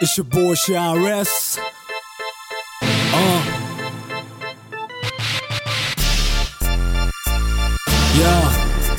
It's your boy Shires. Yeah.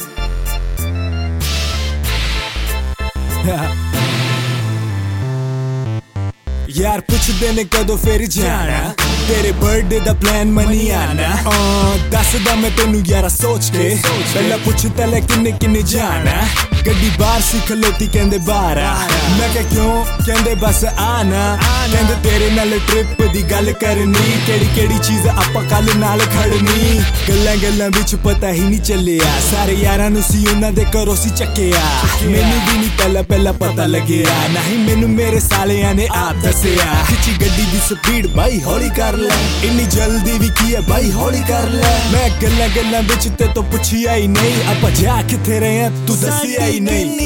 यार पुछदे ने कदों फिर जाना तेरे बर्थडे दा प्लान मनी आना दसदा मैं तेनू यारा सोच के पहला पुछदा ले किन्ने किन्ने जाना गड्डी बाहर सी खलोती कहंदे बाहर आ मैं क्या क्यों कहंदे बस आना कहंदे तेरे नाल ट्रिप दी गल करनी केड़ी केड़ी चीज आपां कल नाल खड़नी गल्लां गल्लां विच पता ही नहीं चलिया सारे यारां नू सी उन्हां दे घरों सी चक्किया मैनू भी नहीं पहला पहला पता लगिया नहीं मैनू मेरे सालियां ने आप दसिया खिची गड्डी दी स्पीड भाई हौली कर ले इन्नी जल्दी भी की है भाई हौली कर ले मैं गल्लां गल्लां विच ते तो पुछिया ही नहीं आपां जा किथे रहे तू दसिया ही नहीं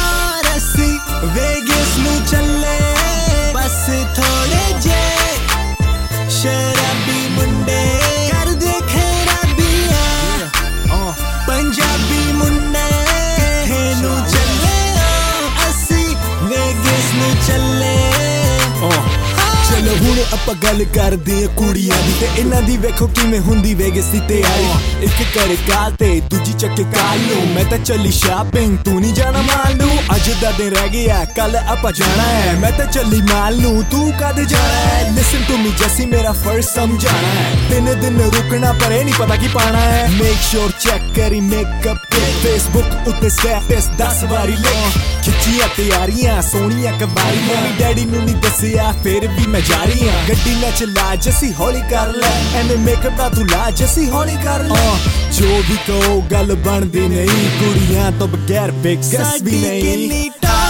वेगस नू चले बस थोड़े जे शराबी मुंडे कर दे खराबियां पंजाबी मुंडे नू चले असी वेगस नू चले चलो हुण आपां गल करदे कुड़ियां दी ते इन्हां दी वेखो किवें हुंदी वेगस दी तैयारी इक करे काल ते दूजी चक्के काल नू मैं तां चली शॉपिंग तू नहीं जाना माल नू अज दा दिन रह गया कल आपां जाना है मैं तां चली माल नू तू कद जाना है लिसन टू मी जैसी मेरा फर्ज समझाना है 3 दिन रुकना पर नहीं पता की पाना है मेक श्योर चेक करी मेकअप के फेसबुक उत्ते स्टेटस 10 वारी लिख खिचिया तैयारियां सोनिया कवारियां डैडी नू नहीं दसिया फिर भी मैं जा रही हां गड्डी ना चला जैसी हौली कर ले एने मेकअप ना तू ला जैसी हौली कर ले जो भी कहो गल बनदी नहीं कुड़ियां तो बगैर वेगस भी नहीं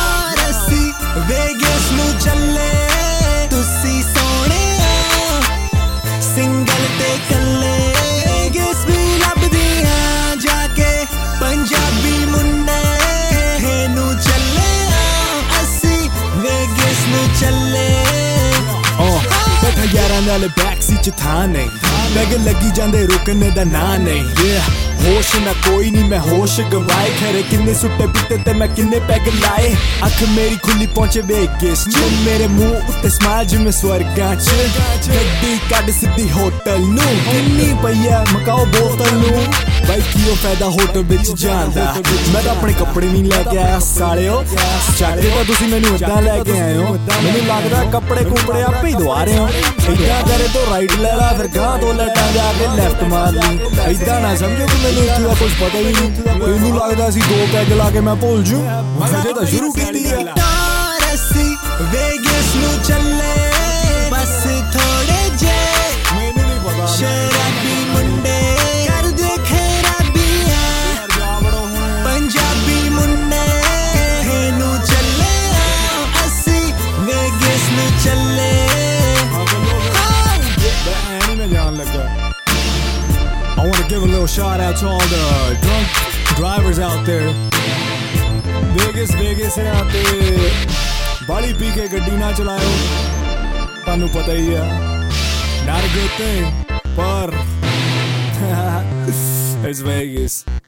वेगस नू चले तुसी सोने सिंगल ते कल्ले वेगस भी लभदियां जाके पंजाबी मुंडे नू चले असी वेगस नू चले बैठा यारां नाल बैक सीट च था नहीं बैग लगी जांदे रुकने दा ना नहीं होश ना कोई नहीं मैं होश गवाए खरे किन्ने सुट्टे पिटे ते मैं किन्ने पैग लाए अख मेरी खुली पहुंचे वेगस च मेरे मुंह उत्ते स्माइल जिवें स्वर्गां च गड्डी कड सिद्धी होटल नू किन्नी पईया मकाओ बोतल नू भाई कियो फायदा होटल विच जांदा मैं तां अपने कपड़े नहीं लेके आया सालिओ चाहे तां तुसीं मैनू इदां लेके आए हो मैनू लगदा कपड़े कुपड़े आपे ही दवा रहे हो इदां करे तो राइट ले ला फिर गां दो लटा जाके लेफ्ट मार ली इदां ना समझो कि मैनू इत्थे दा कुछ पता ही नहीं मैनू लगदा सी 2 पैग ला के मैं भुल जूं अजे तां शुरू कीती है वेगस नू चले बस थोड़े जे मैनू नहीं पता शराबी मुंडे कर दे खराबियां पंजाबी मुंडे नू चले असी वेगस नू चले I want to give a little shout out to all the drunk drivers out there. Vegas है यहाँ पे बाली पी के गड्डी ना चलाओ तानू पता ही है not a good thing पर it's Vegas.